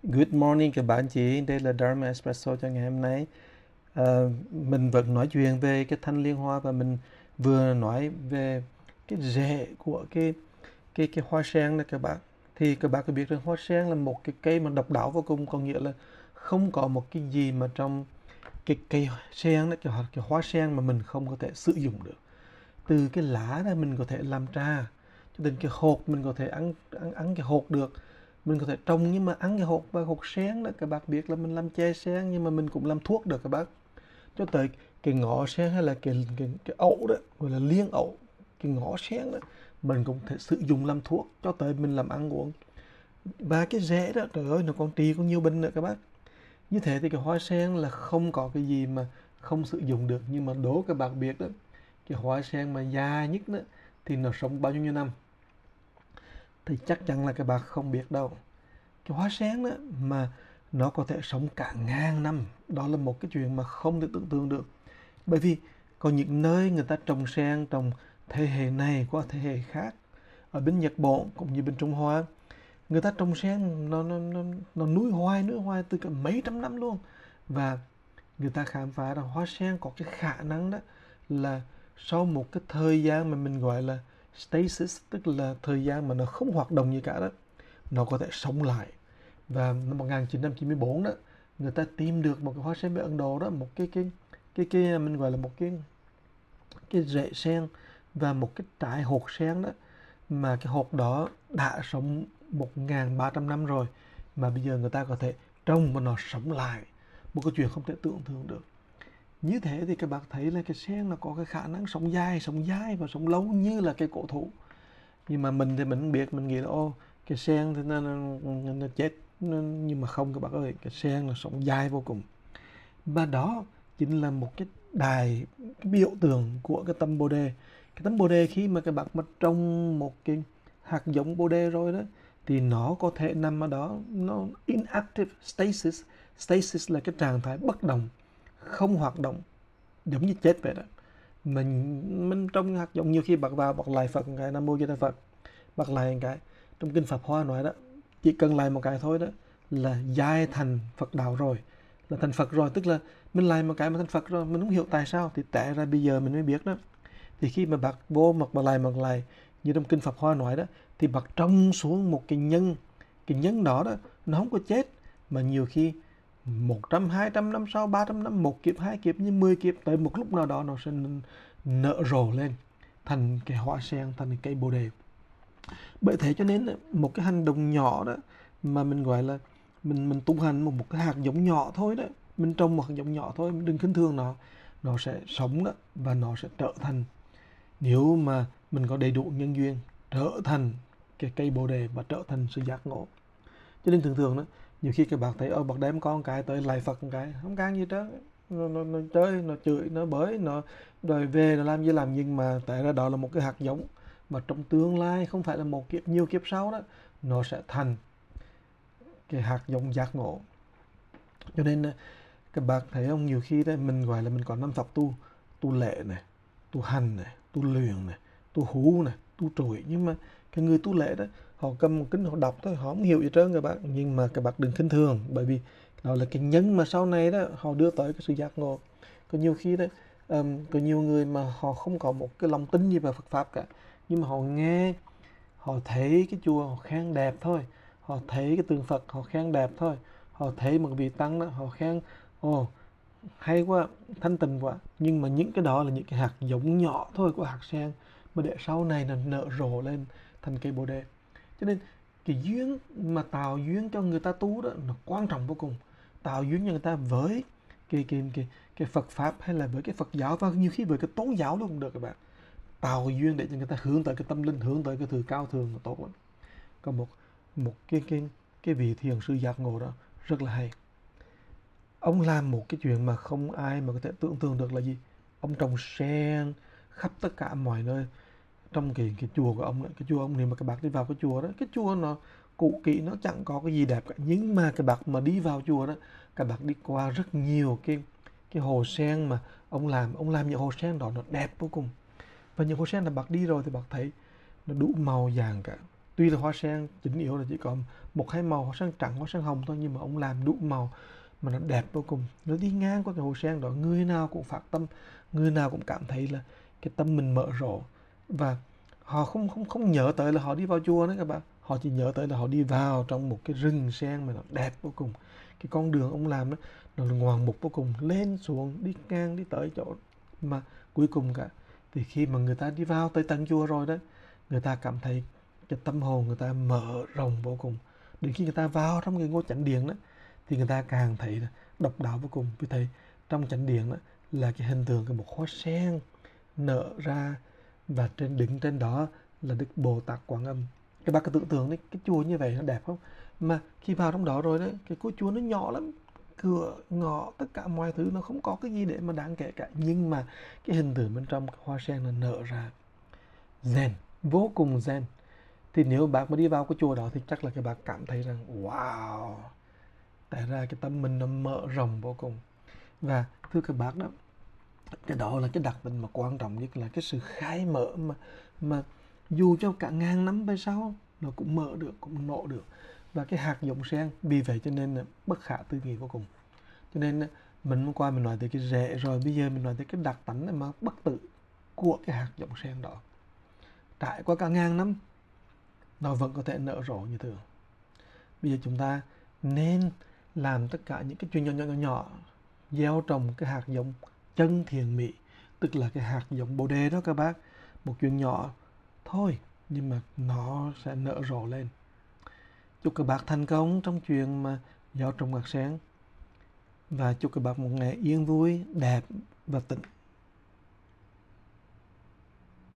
Good morning các bạn chị, đây là Dharma Espresso cho ngày hôm nay. Mình vẫn nói chuyện về cái thanh liên hoa và mình vừa nói về cái rễ của cái hoa sen này các bạn. Thì các bạn có biết rằng hoa sen là một cái cây mà độc đáo vô cùng, có nghĩa là không có một cái gì mà trong cái cây sen đó, cái hoa sen mà mình không có thể sử dụng được. Từ cái lá này mình có thể làm trà, cho đến cái hột mình có thể ăn cái hột được, mình có thể trồng nhưng mà ăn cái hột, và hột sen đó các bác biết là mình làm chè sen nhưng mà mình cũng làm thuốc được các bác. Cho tới cái ngõ sen hay là cái ậu đó gọi là liên ậu, cái ngõ sen đó mình cũng thể sử dụng làm thuốc, cho tới mình làm ăn uống. Và cái rễ đó trời ơi nó còn trị có nhiều bệnh nữa các bác. Như thế thì cái hoa sen là không có cái gì mà không sử dụng được, nhưng mà đố các bạn biết đó, cái hoa sen mà già nhất đó thì nó sống bao nhiêu năm thì chắc chắn là các bạn không biết đâu. Cái hoa sen đó mà nó có thể sống cả ngàn năm, đó là một cái chuyện mà không thể tưởng tượng được. Bởi vì có những nơi người ta trồng sen, trồng thế hệ này qua thế hệ khác, ở bên Nhật Bản cũng như bên Trung Hoa, người ta trồng sen nó nuôi hoài từ cả mấy trăm năm luôn. Và người ta khám phá ra hoa sen có cái khả năng đó là sau một cái thời gian mà mình gọi là stasis, tức là thời gian mà nó không hoạt động gì cả đó, nó có thể sống lại. Và năm 1994 đó, người ta tìm được một cái hoa sen bên Ấn Độ đó, một cái mình gọi là một cái rễ sen và một cái trái hột sen đó, mà cái hột đó đã sống 1.300 năm rồi, mà bây giờ người ta có thể trồng và nó sống lại, một cái chuyện không thể tưởng tượng được. Như thế thì các bạn thấy là cái sen nó có cái khả năng sống dài và sống lâu như là cây cổ thụ. Nhưng mà mình thì mình không biết, mình nghĩ là ô cái sen thì nó chết, nhưng mà không các bạn ơi, cái sen là sống dài vô cùng. Và đó chính là một cái biểu tượng của cái tâm Bồ Đề. Cái tâm Bồ Đề khi mà các bạn mà trồng một cái hạt giống Bồ Đề rồi đó, thì nó có thể nằm ở đó, nó inactive stasis. Stasis là cái trạng thái bất động, không hoạt động, giống như chết vậy đó. Mình trong hạt giống, nhiều khi bật vào bật lại Phật một cái, Nam Mô Di Đà Phật, bật lại một cái, trong kinh Pháp Hoa nói đó, chỉ cần lại một cái thôi đó là giai thành Phật đạo rồi, là thành Phật rồi. Tức là mình lại một cái mà thành Phật rồi, mình không hiểu tại sao, thì tại ra bây giờ mình mới biết đó. Thì khi mà bật vô bật lại như trong kinh Pháp Hoa nói đó, thì bật trong xuống một cái nhân đó đó, nó không có chết, mà nhiều khi 100, 200 năm sau, 300 năm, một kiếp, hai kiếp, như 10 kiếp, tới một lúc nào đó nó sẽ nở rộ lên thành cái hoa sen, thành cái cây bồ đề. Bởi thế cho nên một cái hành động nhỏ đó mà mình gọi là mình tu hành một cái hạt giống nhỏ thôi đó, mình trồng một hạt giống nhỏ thôi, mình đừng khinh thường nó sẽ sống đó, và nó sẽ trở thành, nếu mà mình có đầy đủ nhân duyên, trở thành cái cây bồ đề và trở thành sự giác ngộ. Cho nên thường thường đó, nhiều khi các bạn thấy bác đem con cái tới lại Phật một cái không can gì trơn, nó chơi, nó chửi, nó bới, nó đòi về, nó làm gì làm, nhưng mà tại ra đó là một cái hạt giống mà trong tương lai, không phải là một kiếp, nhiều kiếp sau đó, nó sẽ thành cái hạt giống giác ngộ. Cho nên các bạn thấy không, nhiều khi đấy mình gọi là mình có năm pháp tu lệ này, tu hành này, tu luyện này, tu hú này, tu trụi, nhưng mà cái người tu lệ đó, họ cầm một kính họ đọc thôi, họ không hiểu gì trơn các bạn. Nhưng mà các bạn đừng khinh thường, bởi vì đó là cái nhân mà sau này đó họ đưa tới cái sự giác ngộ. Có nhiều khi đấy, có nhiều người mà họ không có một cái lòng tin gì vào Phật pháp cả, nhưng mà họ nghe, họ thấy cái chùa họ khen đẹp thôi, họ thấy cái tượng Phật họ khen đẹp thôi, họ thấy một vị tăng đó họ khen ồ hay quá, thanh tịnh quá. Nhưng mà những cái đó là những cái hạt giống nhỏ thôi của hạt sen, mà để sau này nó nở rộ lên thành cây bồ đề. Cho nên cái duyên mà tạo duyên cho người ta tu đó nó quan trọng vô cùng. Tạo duyên cho người ta với cái Phật pháp, hay là với cái Phật giáo, và nhiều khi với cái tôn giáo luôn cũng được các bạn. Tạo duyên để cho người ta hướng tới cái tâm linh, hướng tới cái thứ cao thường là tốt lắm. Có một một cái vị thiền sư giác ngộ đó rất là hay. Ông làm một cái chuyện mà không ai mà có thể tưởng tượng được là gì. Ông trồng sen khắp tất cả mọi nơi trong cái chùa của ông đó. Cái chùa ông, nếu mà các bạn đi vào cái chùa đó, cái chùa nó cũ kỹ, nó chẳng có cái gì đẹp cả, nhưng mà các bạn mà đi vào chùa đó, các bạn đi qua rất nhiều cái hồ sen mà ông làm những hồ sen đó nó đẹp vô cùng. Và những hồ sen là bạn đi rồi thì bạn thấy nó đủ màu vàng cả, Tuy là hoa sen chính yếu là chỉ có một hai màu, hoa sen trắng, hoa sen hồng thôi, nhưng mà ông làm đủ màu mà nó đẹp vô cùng. Nó đi ngang qua cái hồ sen đó, người nào cũng phát tâm, người nào cũng cảm thấy là cái tâm mình mở rộng. Và họ không không không nhớ tới là họ đi vào chùa nữa các bạn, họ chỉ nhớ tới là họ đi vào trong một cái rừng sen mà nó đẹp vô cùng. Cái con đường ông làm đó nó ngoạn mục vô cùng, lên xuống đi ngang đi tới chỗ mà cuối cùng cả, thì khi mà người ta đi vào tới tận chùa rồi đó, người ta cảm thấy cái tâm hồn người ta mở rộng vô cùng. Đến khi người ta vào trong cái ngôi chánh điện đó thì người ta càng thấy là độc đáo vô cùng. Vì thế trong chánh điện đó là cái hình tượng của một hoa sen nở ra, và đứng trên đó là Đức Bồ Tát Quán Âm. Các bạn cứ tưởng tượng đấy, cái chùa như vậy nó đẹp không? Mà khi vào trong đó rồi đấy, cái ngôi chùa nó nhỏ lắm, cửa ngõ tất cả mọi thứ nó không có cái gì để mà đáng kể cả, nhưng mà cái hình tượng bên trong cái hoa sen nó nở ra zen, vô cùng zen. Thì nếu bạn mà đi vào cái chùa đó thì chắc là các bạn cảm thấy rằng wow, tại ra cái tâm mình nó mở rộng vô cùng. Và thưa các bác đó, cái đó là cái đặc tính mà quan trọng nhất, là cái sự khai mở mà dù cho cả ngàn năm về sau nó cũng mở được, cũng nổ được. Và cái hạt giống sen vì vậy cho nên là bất khả tư nghị vô cùng. Cho nên mình hôm qua mình nói tới cái rễ rồi, bây giờ mình nói tới cái đặc tính mà bất tử của cái hạt giống sen đó. Trải qua cả ngàn năm nó vẫn có thể nở rộ như thường. Bây giờ chúng ta nên làm tất cả những cái chuyện nhỏ nhỏ, gieo trồng cái hạt giống chân thiện mỹ, tức là cái hạt giống bồ đề đó các bác. Một chuyện nhỏ thôi nhưng mà nó sẽ nở rộ lên. Chúc các bác thành công trong chuyện mà gieo trồng hạt sen, và chúc các bác một ngày yên vui, đẹp và tĩnh